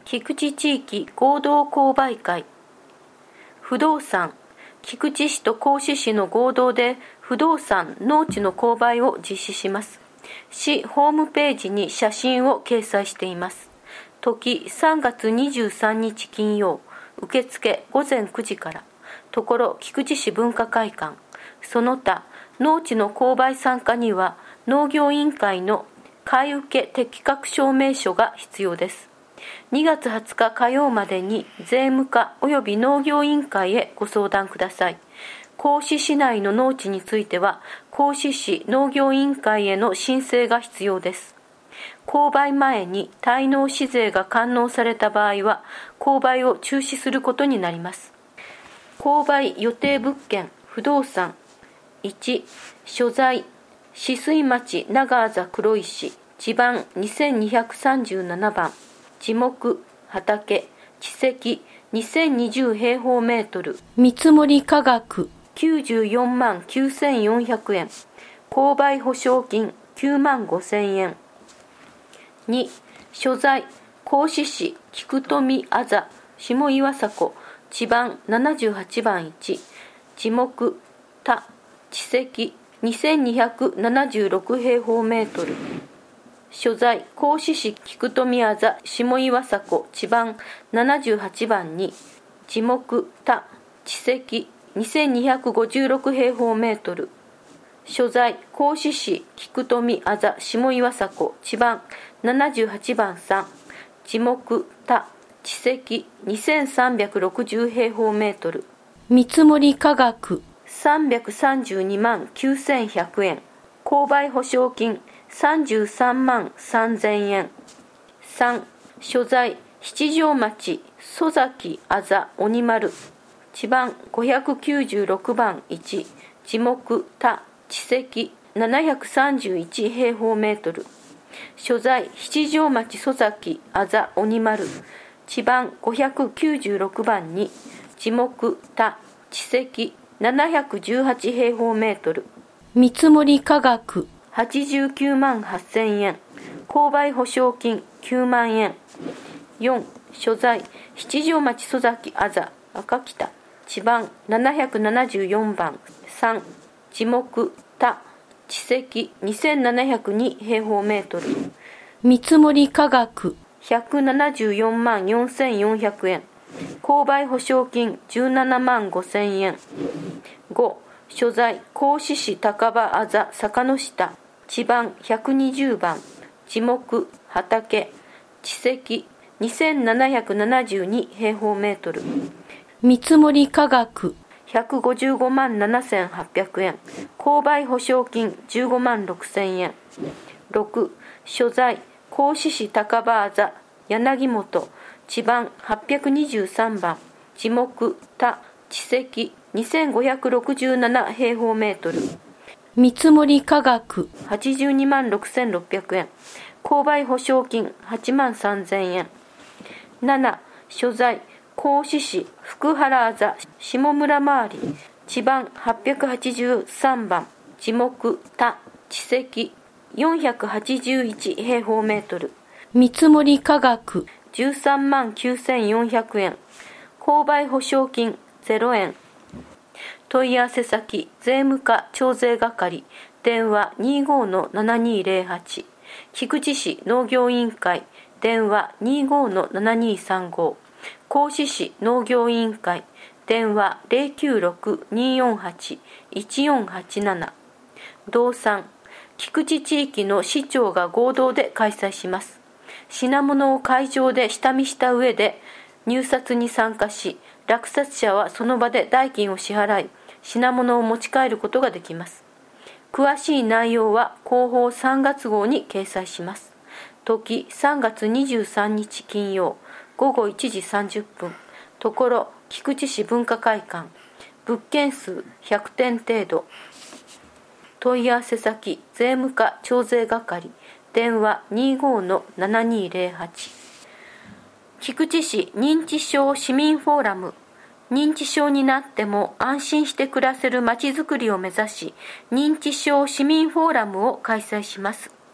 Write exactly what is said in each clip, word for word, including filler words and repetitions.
菊池地域合同購買会。不動産、菊池市と合志市の合同で不動産、農地の購買を実施します。市ホームページに写真を掲載しています。時さんがつにじゅうさんにち金曜、受付ごぜんくじから。ところ菊池市文化会館。その他、農地の購買参加には農業委員会の買受適格証明書が必要です。にがつはつか火曜までに税務課及び農業委員会へご相談ください。合志市内の農地については、合志市農業委員会への申請が必要です。購買前に滞納市税が完納された場合は、購買を中止することになります。購買予定物件、不動産。いち、所在、止水町長字黒石、地番にせんにひゃくさんじゅうななばん、地目、畑、地積にせんにじゅう平方メートル、見積価格きゅうじゅうよんまんきゅうせんよんひゃくえん、購買保証金きゅうまんごせんえん。に、所在、合志市菊富あざ下岩迫、地番ななじゅうはちばんいち、地目、田、地積にせんにひゃくななじゅうろく平方メートル。所在、合志市菊富あざ下岩迫、地番ななじゅうはちばんに、地目、田、地積にせんにひゃくごじゅうろく平方メートル。所在、合志市菊富あざ下岩迫、地番ななじゅうはちばんさん、地目、田、地積にせんさんびゃくろくじゅう平方メートル。見積価格さんびゃくさんじゅうにまんきゅうせんひゃくえん、購買保証金さんじゅうさんまんさんぜんえん。さん、所在、七条町曽崎あざ鬼丸、地番ごひゃくきゅうじゅうろくばんいち、地目、田、地積ななひゃくさんじゅういち平方メートル。所在、七条町曽崎あざ鬼丸、地番ごひゃくきゅうじゅうろくばんに、地目、田、地積ななひゃくじゅうはち平方メートル。見積価格はちじゅうきゅうまんはっせんえん、購買保証金きゅうまんえん。よん、所在、七条町曽崎あざ赤北、地番ななひゃくななじゅうよんばんさん、地目、田、地積にせんななひゃくに平方メートル。見積価格ひゃくななじゅうよんまんよんせんよんひゃくえん、購買保証金じゅうななまんごせんえん。ご、所在、合志市高場あざ坂の下、地番ひゃくにじゅうばん、地目、畑、地積にせんななひゃくななじゅうに平方メートル。見積価格ひゃくごじゅうごまんななせんはっぴゃくえん、購買保証金じゅうごまんろくせんえん。ろく、所在、合志市高場あざ柳本、地番はっぴゃくにじゅうさんばん、地目、田、地積にせんごひゃくろくじゅうなな平方メートル。見積価格はちじゅうにまんろくせんろっぴゃくえん、購買保証金はちまんさんぜんえん。なな、所在、合志市福原あざ下村周り、地番はっぴゃくはちじゅうさんばん、地目、田、地積よんひゃくはちじゅういち平方メートル。見積価格じゅうさんまんきゅうせんよんひゃくえん、購買保証金ゼロえん。問い合わせ先、税務課徴税係、電話 にじゅうごのななにーぜろはち、菊池市農業委員会、電話 にじゅうごのななにーさんご、合志市農業委員会、電話 ゼロきゅうろくにーよんはちいちよんはちなな。動産、菊池地域の市長が合同で開催します。品物を会場で下見した上で入札に参加し、落札者はその場で代金を支払い、品物を持ち帰ることができます。詳しい内容は広報さんがつ号に掲載します。時さんがつにじゅうさんにち金曜、ごごいちじさんじゅっぷん、ところ菊池市文化会館、物件数ひゃくてん程度。問い合わせ先、税務課徴税係、電話 にじゅうごのななにーぜろはち。菊池市認知症市民フォーラム、認知症になっても安心して暮らせるまちづくりを目指し、認知症市民フォーラムを開催します。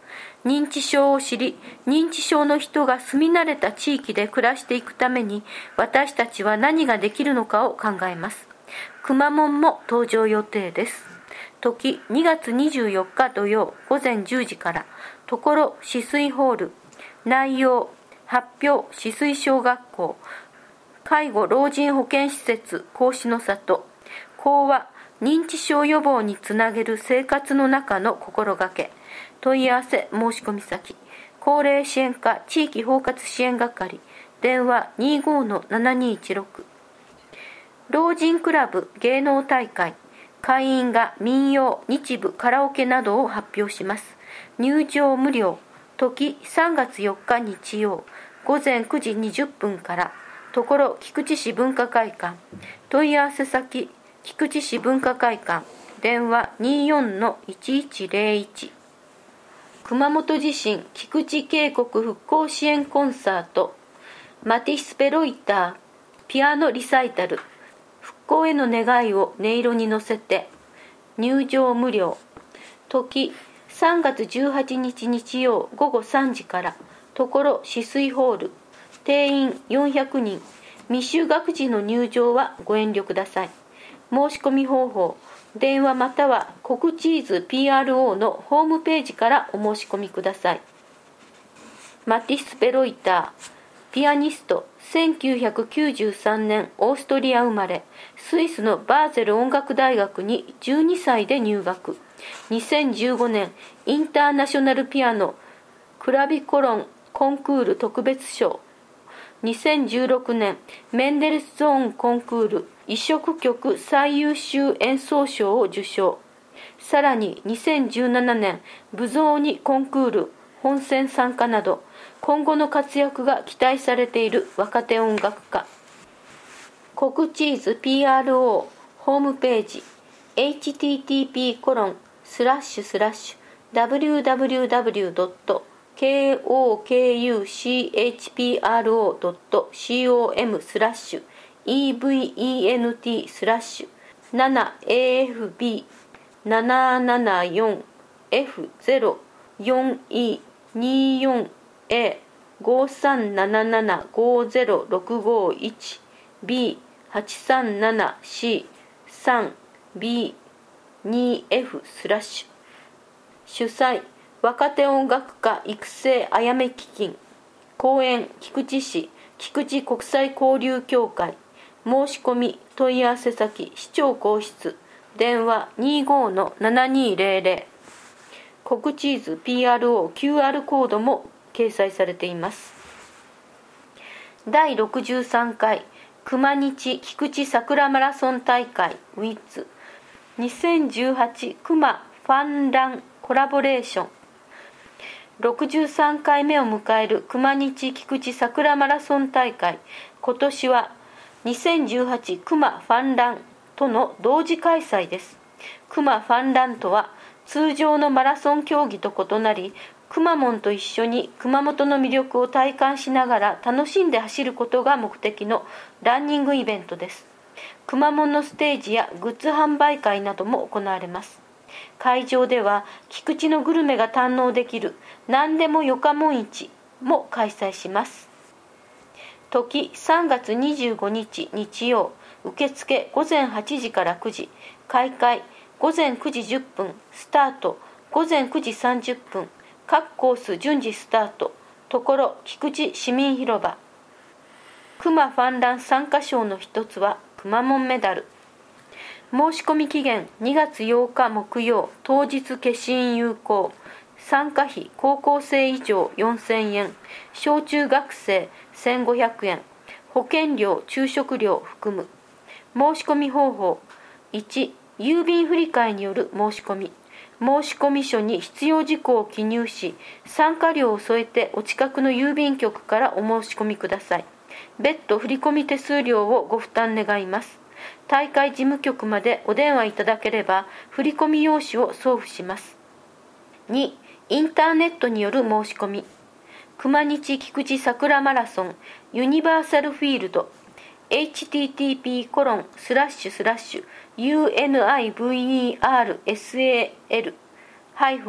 認知症を知り、認知症の人が住み慣れた地域で暮らしていくために、私たちは何ができるのかを考えます。くまモンも登場予定です。時にがつにじゅうよっか土曜午前じゅうじから、ところ止水ホール。内容、発表止水小学校、介護老人保健施設孔子の里。講話、認知症予防につなげる生活の中の心がけ。問い合わせ申し込み先、高齢支援課地域包括支援係、電話 にじゅうごのななにいちろく。老人クラブ芸能大会、会員が民謡、日舞、カラオケなどを発表します。入場無料。時さんがつよっか日曜午前くじにじゅっぷんから、ところ菊池市文化会館。問い合わせ先、菊池市文化会館、電話 にじゅうよんのいちいちゼロいち。熊本地震菊池渓谷復興支援コンサート。マティス・ベロイターピアノリサイタル。復興への願いを音色に乗せて。入場無料。時さんがつじゅうはちにち日曜午後さんじから、ところ止水ホール。定員よんひゃくにん。未就学児の入場はご遠慮ください。申し込み方法、電話またはコクチーズ ピーアールオー のホームページからお申し込みください。マティス・ベロイター、ピアニスト、せんきゅうひゃくきゅうじゅうさんねんオーストリア生まれ、スイスのバーゼル音楽大学にじゅうにさいで入学。にせんじゅうごねんインターナショナルピアノクラビコロンコンクール特別賞。にせんじゅうろくねんメンデルスゾーンコンクール異色曲最優秀演奏賞を受賞。さらににせんじゅうななねんブゾーニコンクール本選参加など、今後の活躍が期待されている若手音楽家。コクチーズ ピーアールオー ホームページ エイチティーティーピーコロンスラッシュスラッシュダブリューダブリューダブリュードットケーオーケーユーシーエイチピーアールオードットコム スラッシュ イーブイイーエヌティー スラッシュ ななエーエフビー ななななよんエフゼロよんイー によんエー ごさんななななごゼロろくごいち ビーはちさんななシーさんビーにエフ スラッシュ。主催、若手音楽家育成あやめ基金。公演、菊池市菊池国際交流協会。申し込み問い合わせ先、市長公室、電話 にじゅうごのななにゼロゼロ。コクチーズ ピーアールオー キューアール コードも掲載されています。だいろくじゅうさんかい熊日菊池桜マラソン大会ウィッツにせんじゅうはち熊ファンランコラボレーション。ろくじゅうさんかいめを迎える熊日菊池桜マラソン大会。今年はにせんじゅうはち熊ファンランとの同時開催です。熊ファンランとは通常のマラソン競技と異なり、くまモンと一緒に熊本の魅力を体感しながら楽しんで走ることが目的のランニングイベントです。くまモンのステージやグッズ販売会なども行われます。会場では菊池のグルメが堪能できる何でもよかもん市も開催します。時さんがつにじゅうごにち日曜、受付ごぜんはちじからくじ、開会ごぜんくじじゅっぷん、スタートごぜんくじさんじゅっぷん、各コース順次スタート。ところ菊池市民広場。くまファンラン参加賞の一つはくまモンメダル。申し込み期限にがつようか木曜、当日消印有効。参加費高校生以上よんせんえん、小中学生せんごひゃくえん、保険料昼食料含む。申し込み方法いち、郵便振替による申し込み。申込書に必要事項を記入し、参加料を添えてお近くの郵便局からお申し込みください。別途振込手数料をご負担願います。大会事務局までお電話いただければ振込用紙を送付します。に、インターネットによる申し込み。熊日菊池桜マラソンユニバーサルフィールド エイチティーティーピーコロンスラッシュスラッシュユーエヌアイブイイーアールエスエーエル ハイフン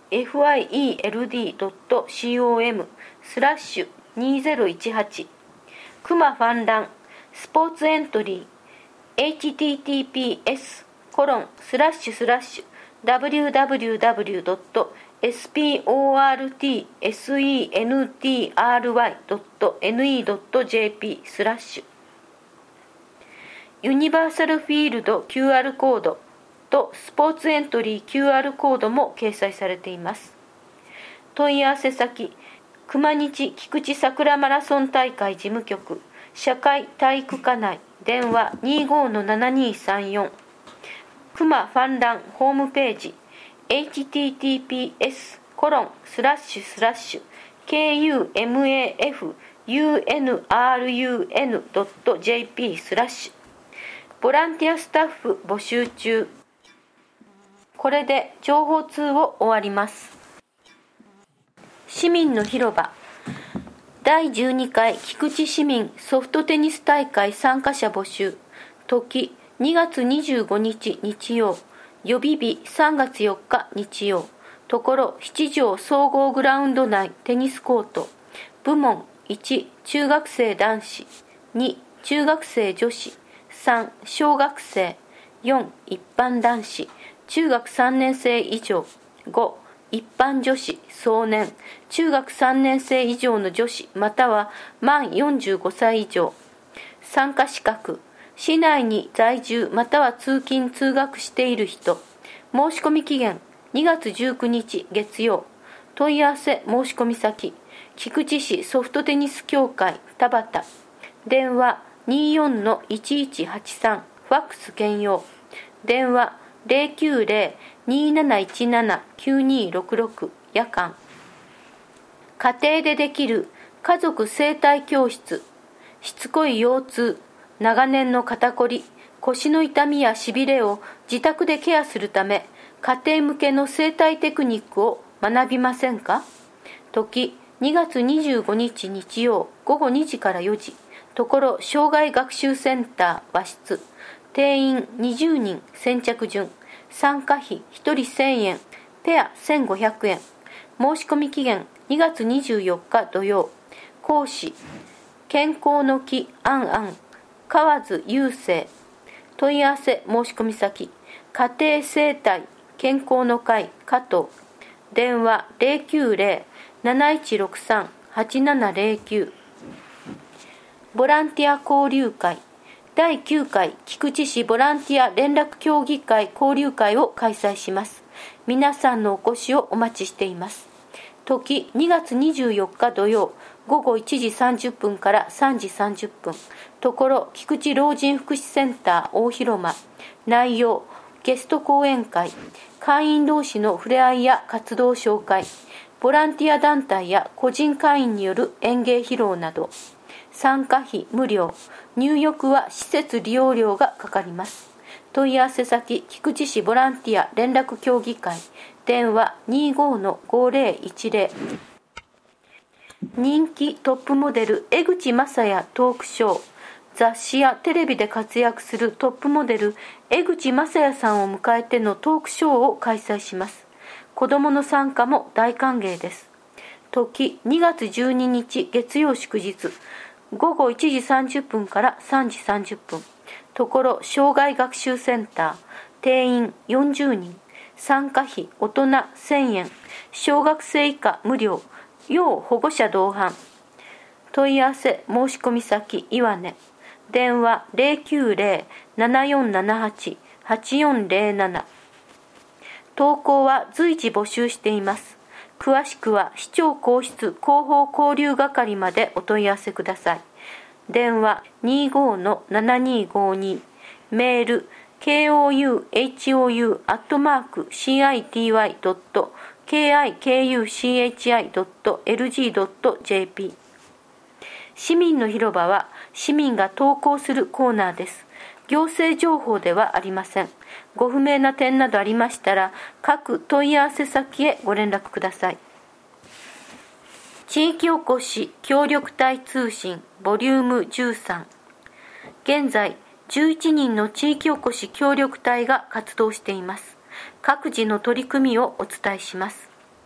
ファイイーエルディードットコム スラッシュにせんじゅうはちクマファンランスポーツエントリー エイチティーティーピーエスコロンスラッシュスラッシュダブリューダブリューダブリュードットスポーツセンタードットネットジェーピー スラッシュユニバーサルフィールド キューアール コードとスポーツエントリー キューアール コードも掲載されています。問い合わせ先熊日菊池桜マラソン大会事務局社会体育課内電話 にじゅうごのななにさんよん 熊ファンランホームページ エイチティーティーピーエスコロンスラッシュスラッシュ ケーユーエムエーエフユーエヌアールユーエヌドットジェーピー スラッシュボランティアスタッフ募集中。これで情報通を終わります。市民の広場だいじゅうにかい菊池市民ソフトテニス大会参加者募集時にがつにじゅうごにち日曜予備日さんがつよっか日曜ところ七条総合グラウンド内テニスコート部門いち中学生男子に中学生女子さん小学生よん一般男子中学さんねん生以上ご一般女子壮年中学さんねん生以上の女子または満よんじゅうごさい以上参加資格市内に在住または通勤通学している人申し込み期限にがつじゅうくにち月曜問い合わせ申し込み先菊池市ソフトテニス協会田端電話 にじゅうよんのいちいちはちさん ファックス兼用電話 ゼロきゅうゼロ にーなないちなな きゅうにーろくろく 夜間家庭でできる家族生態教室しつこい腰痛長年の肩こり腰の痛みやしびれを自宅でケアするため家庭向けの生態テクニックを学びませんか時にがつにじゅうごにち日曜ごごにじからよじところ障害学習センター和室定員にじゅうにん先着順参加費ひとりせんえんペアせんごひゃくえん申し込み期限にがつにじゅうよっか土曜講師健康の木あんあん河津雄生問い合わせ申し込み先家庭生態健康の会加藤電話 ゼロきゅうゼロ なないちろくさん はちななゼロきゅうボランティア交流会だいきゅうかい菊池市ボランティア連絡協議会交流会を開催します。皆さんのお越しをお待ちしています。時にがつにじゅうよっか土曜ごごいちじさんじゅっぷんからさんじさんじゅっぷんところ菊池老人福祉センター大広間内容ゲスト講演会会員同士の触れ合いや活動紹介ボランティア団体や個人会員による演芸披露など参加費無料入浴は施設利用料がかかります。問い合わせ先菊池市ボランティア連絡協議会電話 にじゅうごのごぜろいちぜろ 人気トップモデル江口雅也トークショー雑誌やテレビで活躍するトップモデル江口雅也さんを迎えてのトークショーを開催します。子どもの参加も大歓迎です。時にがつじゅうににち月曜祝日ごごいちじさんじゅっぷんからさんじさんじゅっぷんところ障害学習センター定員よんじゅうにん参加費大人せんえん小学生以下無料要保護者同伴問い合わせ申し込み先岩根電話 ゼロきゅうゼロ ななよんななはち はちよんゼロなな投稿は随時募集しています。詳しくは市長公室広報交流係までお問い合わせください。電話 にじゅうごのななにごに メール ケーオーユーエイチオーユー アットマーク シーアイティーワイ ドット ケーアイケーユーシーエイチアイ ドット エルジー ドット ジェーピー 市民の広場は市民が投稿するコーナーです。行政情報ではありません。ご不明な点などありましたら各問い合わせ先へご連絡ください。地域おこし協力隊通信ボリュームじゅうさん現在じゅういちにんの地域おこし協力隊が活動しています。各自の取り組みをお伝えします。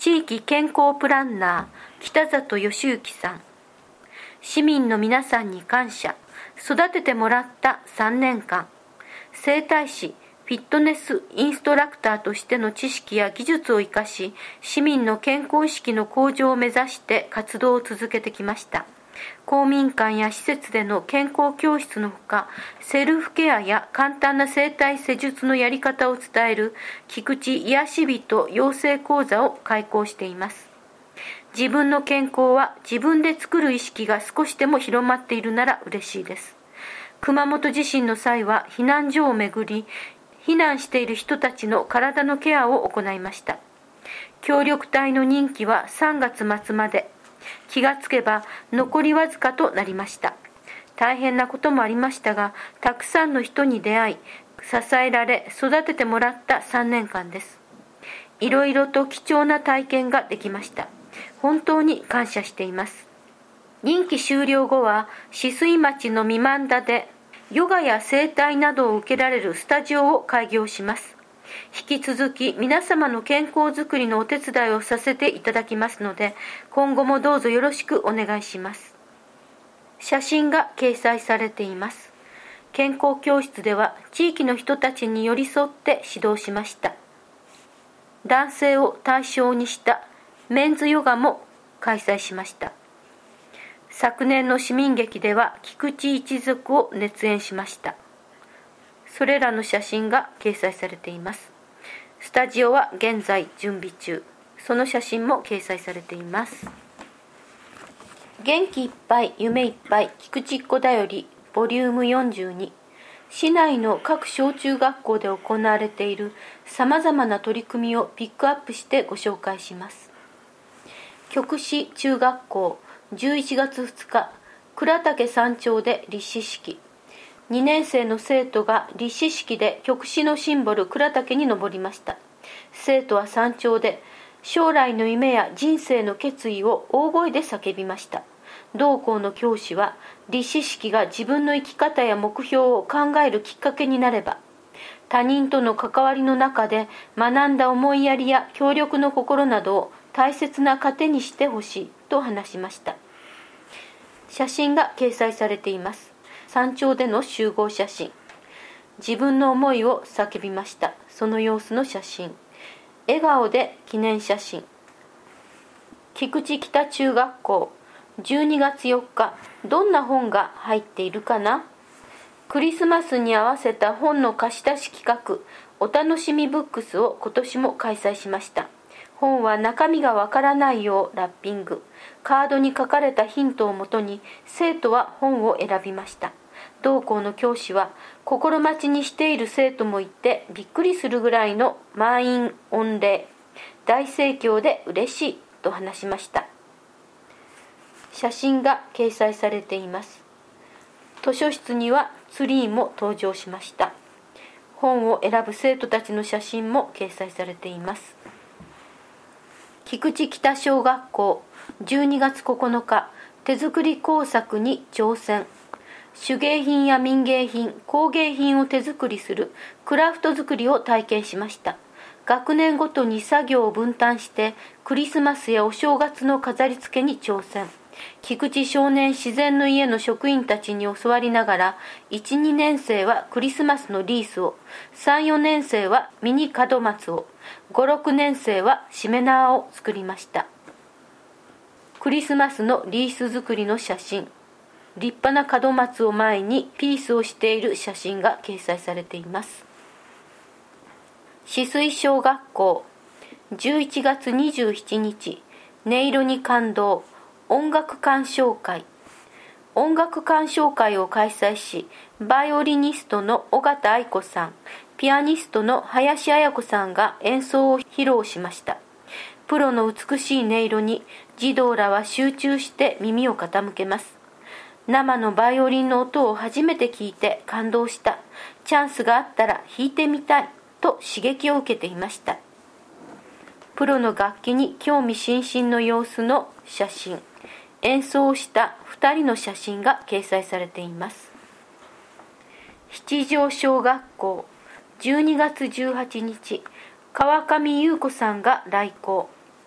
地域健康プランナー北里義之さん。市民の皆さんに感謝。育ててもらったさんねんかん。整体師、フィットネスインストラクターとしての知識や技術を生かし、市民の健康意識の向上を目指して活動を続けてきました。公民館や施設での健康教室のほか、セルフケアや簡単な整体施術のやり方を伝える菊池癒し人養成講座を開講しています。自分の健康は自分で作る意識が少しでも広まっているなら嬉しいです。熊本地震の際は避難所を巡り、避難している人たちの体のケアを行いました。協力隊の任期はさんがつ末まで。気がつけば残りわずかとなりました。大変なこともありましたが、たくさんの人に出会い、支えられ、育ててもらったさんねんかんです。いろいろと貴重な体験ができました。本当に感謝しています。任期終了後は、止水町の三万田で、ヨガや整体などを受けられるスタジオを開業します。引き続き皆様の健康づくりのお手伝いをさせていただきますので、今後もどうぞよろしくお願いします。写真が掲載されています。健康教室では地域の人たちに寄り添って指導しました。男性を対象にしたメンズヨガも開催しました。昨年の市民劇では菊池一族を熱演しました。それらの写真が掲載されています。スタジオは現在準備中。その写真も掲載されています。元気いっぱい夢いっぱい菊池っ子だよりボリュームよんじゅうに。市内の各小中学校で行われているさまざまな取り組みをピックアップしてご紹介します。極市中学校じゅういちがつふつか、倉岳山頂で立志式。にねん生の生徒が立志式で極市のシンボル倉岳に登りました。生徒は山頂で将来の夢や人生の決意を大声で叫びました。同校の教師は、立志式が自分の生き方や目標を考えるきっかけになれば、他人との関わりの中で学んだ思いやりや協力の心などを大切な糧にしてほしいと話しました。写真が掲載されています。山頂での集合写真。自分の思いを叫びました。その様子の写真。笑顔で記念写真。菊池北中学校じゅうにがつよっか、どんな本が入っているかな。クリスマスに合わせた本の貸し出し企画、お楽しみブックスを今年も開催しました。本は中身がわからないようラッピング。カードに書かれたヒントをもとに生徒は本を選びました。同校の教師は、心待ちにしている生徒もいてびっくりするぐらいの満員御礼、大盛況で嬉しいと話しました。写真が掲載されています。図書室にはツリーも登場しました。本を選ぶ生徒たちの写真も掲載されています。菊池北小学校じゅうにがつここのか、手作り工作に挑戦。手芸品や民芸品、工芸品を手作りするクラフト作りを体験しました。学年ごとに作業を分担してクリスマスやお正月の飾り付けに挑戦。菊池少年自然の家の職員たちに教わりながら、いち、にねん生はクリスマスのリースを、さん、よねん生はミニ門松を、ご、ろくねん生はしめ縄を作りました。クリスマスのリース作りの写真。立派な門松を前にピースをしている写真が掲載されています。止水小学校じゅういちがつにじゅうしちにち、音色に感動音楽鑑賞会。音楽鑑賞会を開催し、バイオリニストの尾形愛子さん、ピアニストの林彩子さんが演奏を披露しました。プロの美しい音色に児童らは集中して耳を傾けます。生のバイオリンの音を初めて聞いて感動した。チャンスがあったら弾いてみたいと刺激を受けていました。プロの楽器に興味津々の様子の写真、演奏をしたふたりの写真が掲載されています。七条小学校じゅうにがつじゅうはちにち、川上優子さんが来校。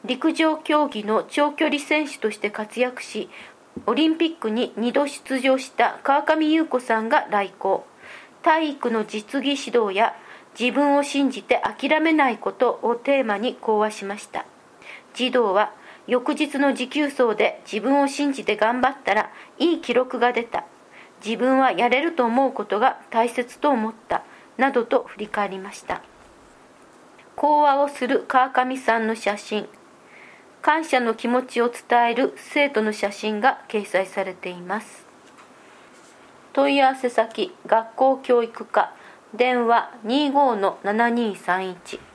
陸上競技の長距離選手として活躍し、オリンピックににど出場した川上優子さんが来校。体育の実技指導や自分を信じて諦めないことをテーマに講話しました。児童は翌日の持久走で自分を信じて頑張ったらいい記録が出た。自分はやれると思うことが大切と思った。などと振り返りました。講話をする川上さんの写真。感謝の気持ちを伝える生徒の写真が掲載されています。問い合わせ先、学校教育課、電話 にじゅうごのななにーさんいち。